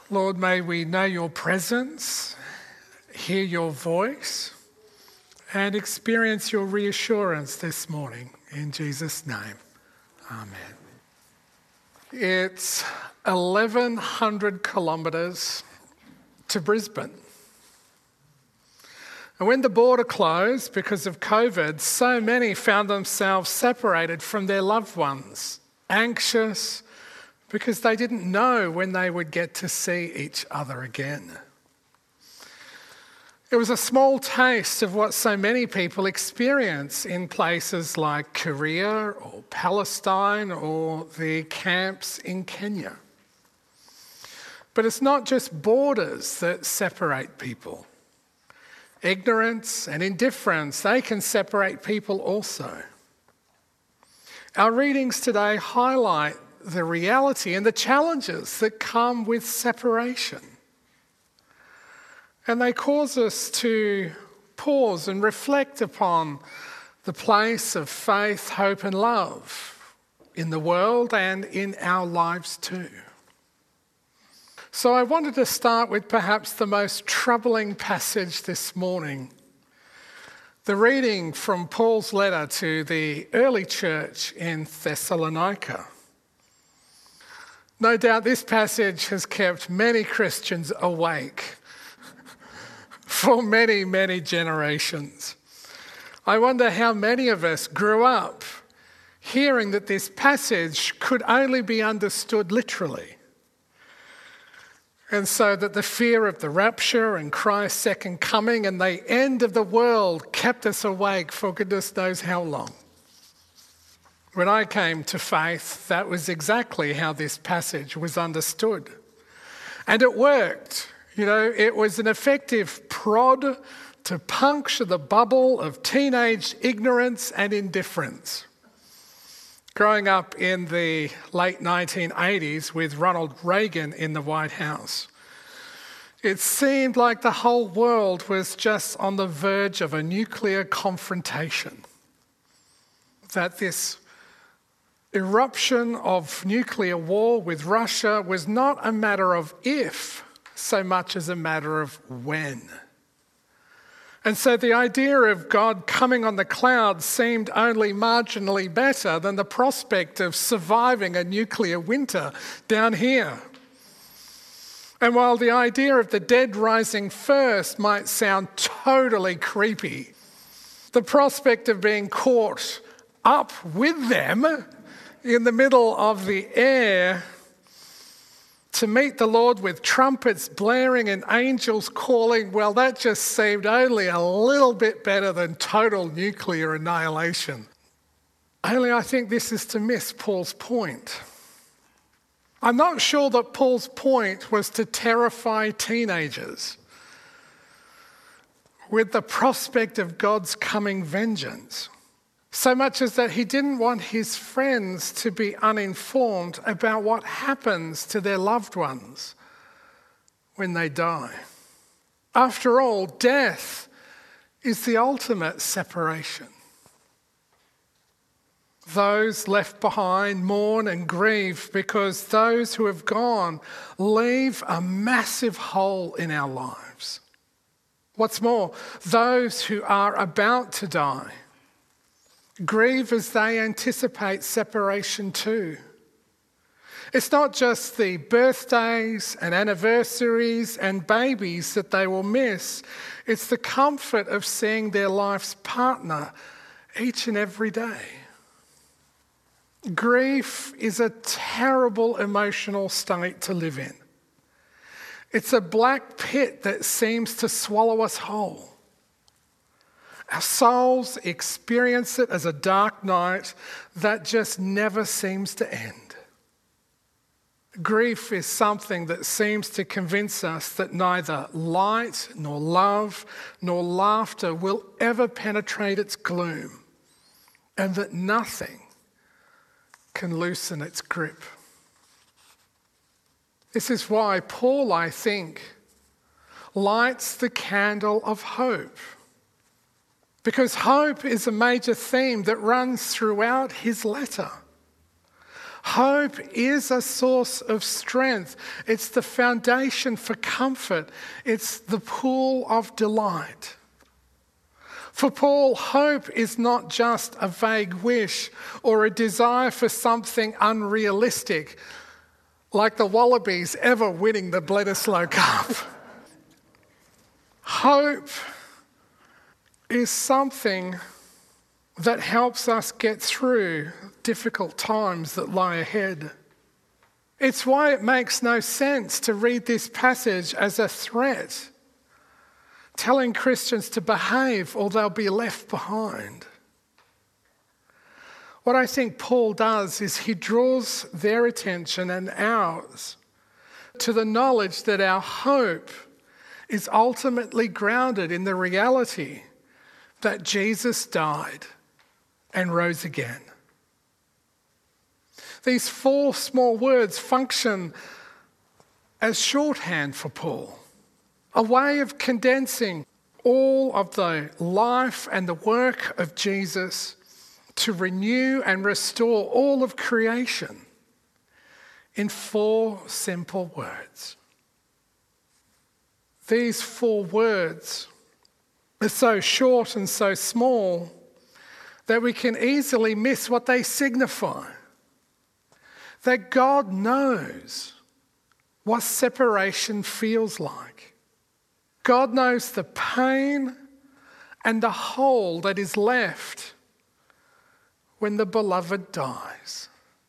Lord, may we know your presence, hear your voice, and experience your reassurance this morning. In Jesus' name, amen. It's 1,100 kilometres to Brisbane. And when the border closed because of COVID, so many found themselves separated from their loved ones, anxious, because they didn't know when they would get to see each other again. It was a small taste of what so many people experience in places like Korea or Palestine or the camps in Kenya. But it's not just borders that separate people. Ignorance and indifference, they can separate people also. Our readings today highlight the reality and the challenges that come with separation. And they cause us to pause and reflect upon the place of faith, hope and love in the world and in our lives too. So I wanted to start with perhaps the most troubling passage this morning. The reading from Paul's letter to the early church in Thessalonica. No doubt this passage has kept many Christians awake for many, many generations. I wonder how many of us grew up hearing that this passage could only be understood literally. And so that the fear of the rapture and Christ's second coming and the end of the world kept us awake for goodness knows how long. When I came to faith, that was exactly how this passage was understood. And it worked. You know, it was an effective prod to puncture the bubble of teenage ignorance and indifference. Growing up in the late 1980s with Ronald Reagan in the White House, it seemed like the whole world was just on the verge of a nuclear confrontation. That this eruption of nuclear war with Russia was not a matter of if so much as a matter of when. And so the idea of God coming on the clouds seemed only marginally better than the prospect of surviving a nuclear winter down here. And while the idea of the dead rising first might sound totally creepy, the prospect of being caught up with them in the middle of the air to meet the Lord with trumpets blaring and angels calling, well, that just seemed only a little bit better than total nuclear annihilation. Only I think this is to miss Paul's point. I'm not sure that Paul's point was to terrify teenagers with the prospect of God's coming vengeance. So much as that he didn't want his friends to be uninformed about what happens to their loved ones when they die. After all, death is the ultimate separation. Those left behind mourn and grieve because those who have gone leave a massive hole in our lives. What's more, those who are about to die grieve as they anticipate separation too. It's not just the birthdays and anniversaries and babies that they will miss. It's the comfort of seeing their life's partner each and every day. Grief is a terrible emotional state to live in. It's a black pit that seems to swallow us whole. Our souls experience it as a dark night that just never seems to end. Grief is something that seems to convince us that neither light, nor love, nor laughter will ever penetrate its gloom, and that nothing can loosen its grip. This is why Paul, I think, lights the candle of hope. Because hope is a major theme that runs throughout his letter. Hope is a source of strength. It's the foundation for comfort. It's the pool of delight. For Paul, hope is not just a vague wish or a desire for something unrealistic, like the Wallabies ever winning the Bledisloe Cup. Hope is something that helps us get through difficult times that lie ahead. It's why it makes no sense to read this passage as a threat, telling Christians to behave or they'll be left behind. What I think Paul does is he draws their attention and ours to the knowledge that our hope is ultimately grounded in the reality that Jesus died and rose again. These 4 small words function as shorthand for Paul, a way of condensing all of the life and the work of Jesus to renew and restore all of creation in 4 simple words. These 4 words are so short and so small that we can easily miss what they signify. That God knows what separation feels like. God knows the pain and the hole that is left when the beloved dies.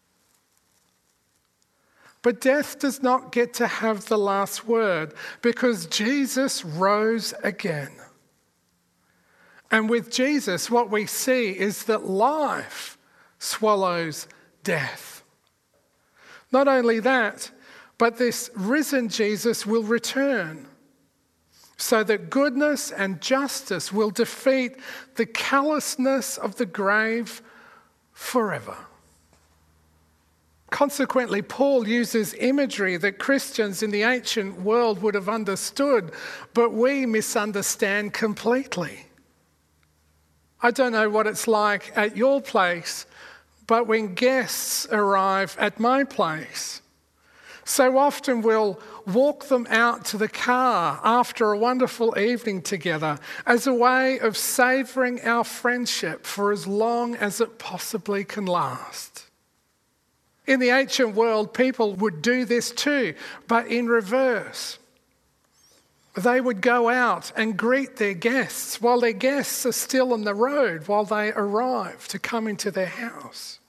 But death does not get to have the last word because Jesus rose again. And with Jesus, what we see is that life swallows death. Not only that, but this risen Jesus will return so that goodness and justice will defeat the callousness of the grave forever. Consequently, Paul uses imagery that Christians in the ancient world would have understood, but we misunderstand completely. I don't know what it's like at your place, but when guests arrive at my place, so often we'll walk them out to the car after a wonderful evening together as a way of savouring our friendship for as long as it possibly can last. In the ancient world, people would do this too, but in reverse. They would go out and greet their guests while their guests are still on the road, while they arrive to come into their house.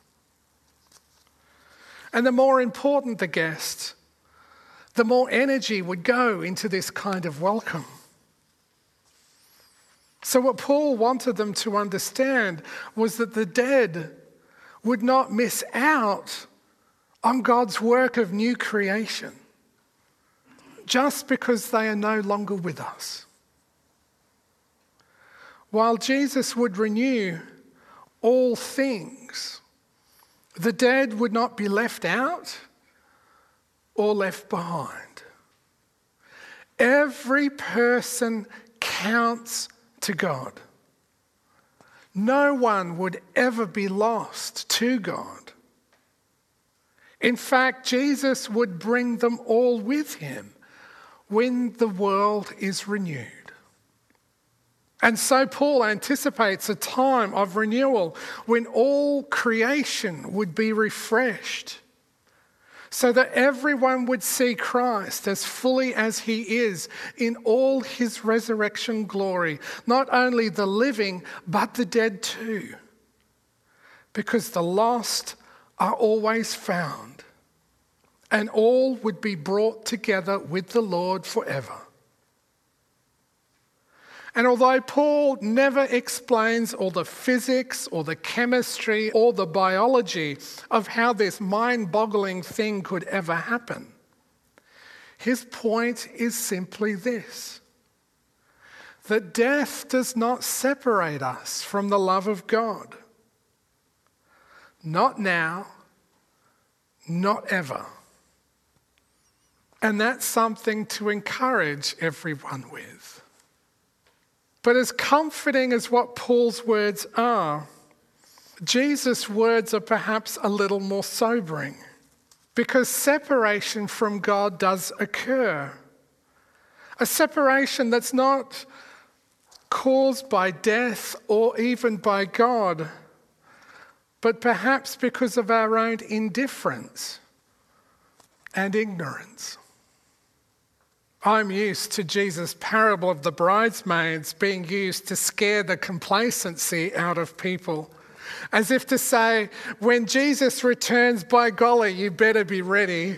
And the more important the guest, the more energy would go into this kind of welcome. So what Paul wanted them to understand was that the dead would not miss out on God's work of new creation just because they are no longer with us. While Jesus would renew all things, the dead would not be left out or left behind. Every person counts to God. No one would ever be lost to God. In fact, Jesus would bring them all with him when the world is renewed. And so Paul anticipates a time of renewal when all creation would be refreshed, so that everyone would see Christ as fully as he is in all his resurrection glory, not only the living, but the dead too. Because the lost are always found, and all would be brought together with the Lord forever. And although Paul never explains all the physics or the chemistry or the biology of how this mind-boggling thing could ever happen, his point is simply this: that death does not separate us from the love of God. Not now, not ever. And that's something to encourage everyone with. But as comforting as what Paul's words are, Jesus' words are perhaps a little more sobering, because separation from God does occur. A separation that's not caused by death or even by God, but perhaps because of our own indifference and ignorance. I'm used to Jesus' parable of the bridesmaids being used to scare the complacency out of people, as if to say, when Jesus returns, by golly, you better be ready.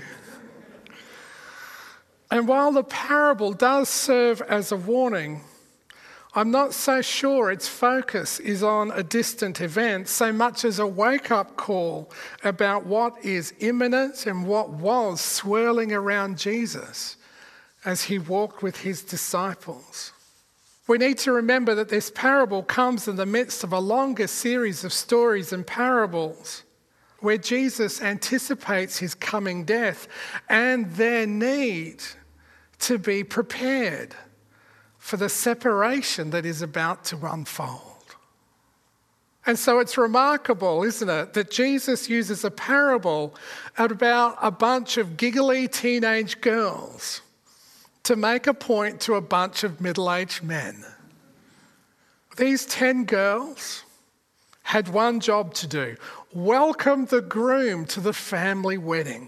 And while the parable does serve as a warning, I'm not so sure its focus is on a distant event so much as a wake-up call about what is imminent and what was swirling around Jesus as he walked with his disciples. We need to remember that this parable comes in the midst of a longer series of stories and parables where Jesus anticipates his coming death and their need to be prepared for the separation that is about to unfold. And so it's remarkable, isn't it, that Jesus uses a parable about a bunch of giggly teenage girls to make a point to a bunch of middle-aged men. These 10 girls had one job to do: welcome the groom to the family wedding.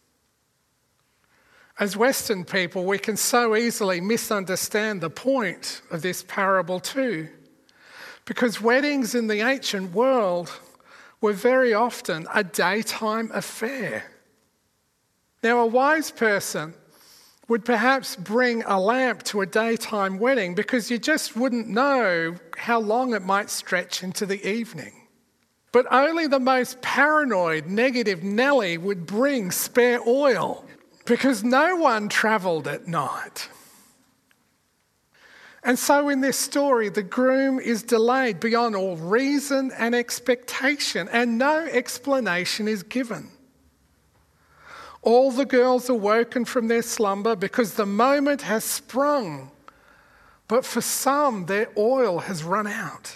As Western people, we can so easily misunderstand the point of this parable too, because weddings in the ancient world were very often a daytime affair. Now, a wise person would perhaps bring a lamp to a daytime wedding because you just wouldn't know how long it might stretch into the evening. But only the most paranoid, negative Nelly would bring spare oil because no one travelled at night. And so in this story, the groom is delayed beyond all reason and expectation, and no explanation is given. All the girls are woken from their slumber because the moment has sprung, but for some, their oil has run out.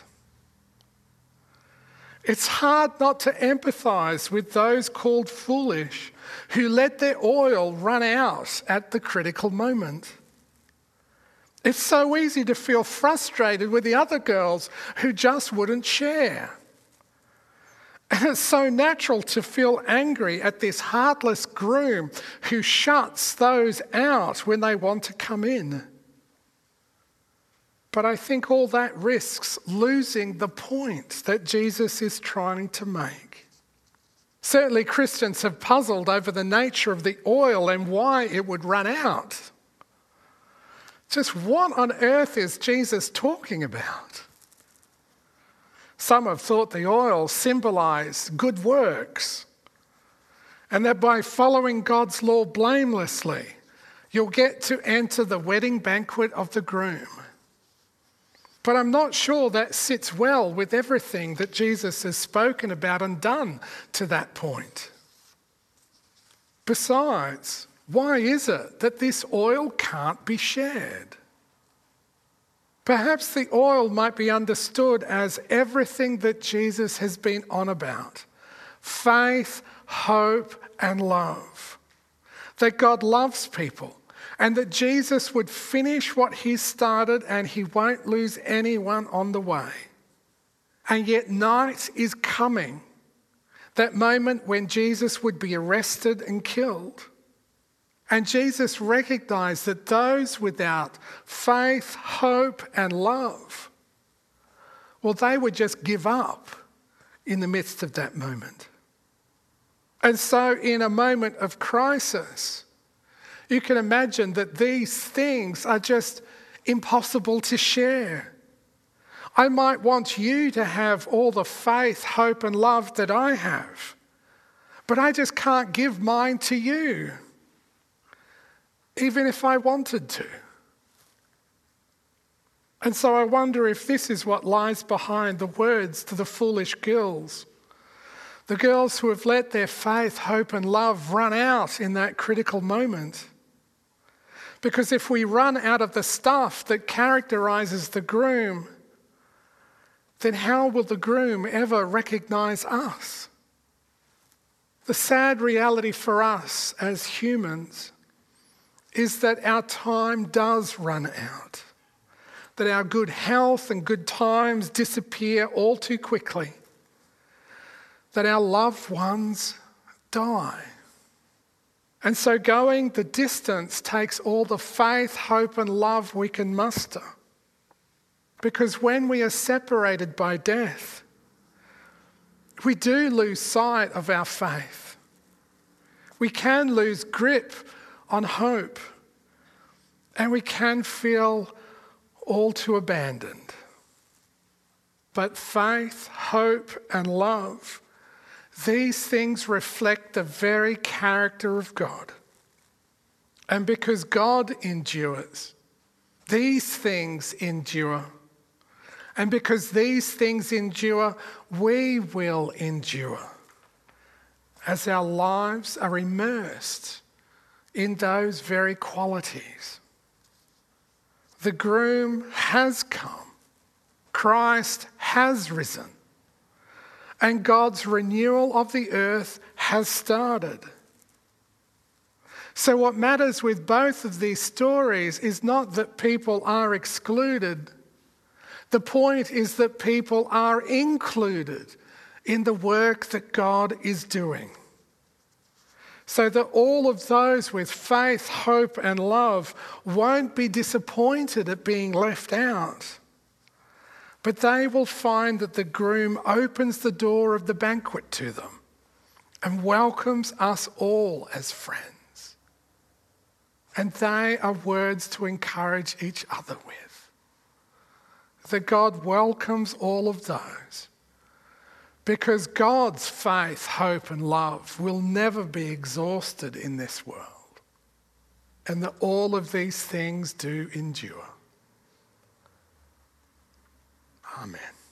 It's hard not to empathise with those called foolish who let their oil run out at the critical moment. It's so easy to feel frustrated with the other girls who just wouldn't share. And it's so natural to feel angry at this heartless groom who shuts those out when they want to come in. But I think all that risks losing the point that Jesus is trying to make. Certainly Christians have puzzled over the nature of the oil and why it would run out. Just what on earth is Jesus talking about? Some have thought the oil symbolised good works, and that by following God's law blamelessly, you'll get to enter the wedding banquet of the groom. But I'm not sure that sits well with everything that Jesus has spoken about and done to that point. Besides, why is it that this oil can't be shared? Perhaps the oil might be understood as everything that Jesus has been on about: faith, hope, and love. That God loves people and that Jesus would finish what he started and he won't lose anyone on the way. And yet night is coming, that moment when Jesus would be arrested and killed. And Jesus recognised that those without faith, hope, and love, well, they would just give up in the midst of that moment. And so in a moment of crisis, you can imagine that these things are just impossible to share. I might want you to have all the faith, hope, and love that I have, but I just can't give mine to you, even if I wanted to. And so I wonder if this is what lies behind the words to the foolish girls. The girls who have let their faith, hope, and love run out in that critical moment. Because if we run out of the stuff that characterises the groom, then how will the groom ever recognize us? The sad reality for us as humans is that our time does run out, that our good health and good times disappear all too quickly, that our loved ones die. And so going the distance takes all the faith, hope, and love we can muster. Because when we are separated by death, we do lose sight of our faith. We can lose grip on hope, and we can feel all too abandoned. But faith, hope, and love, these things reflect the very character of God. And because God endures, these things endure. And because these things endure, we will endure as our lives are immersed in those very qualities. The groom has come. Christ has risen. And God's renewal of the earth has started. So what matters with both of these stories is not that people are excluded. The point is that people are included in the work that God is doing. So that all of those with faith, hope, and love won't be disappointed at being left out. But they will find that the groom opens the door of the banquet to them and welcomes us all as friends. And they are words to encourage each other with. That God welcomes all of those because God's faith, hope, and love will never be exhausted in this world. And that all of these things do endure. Amen.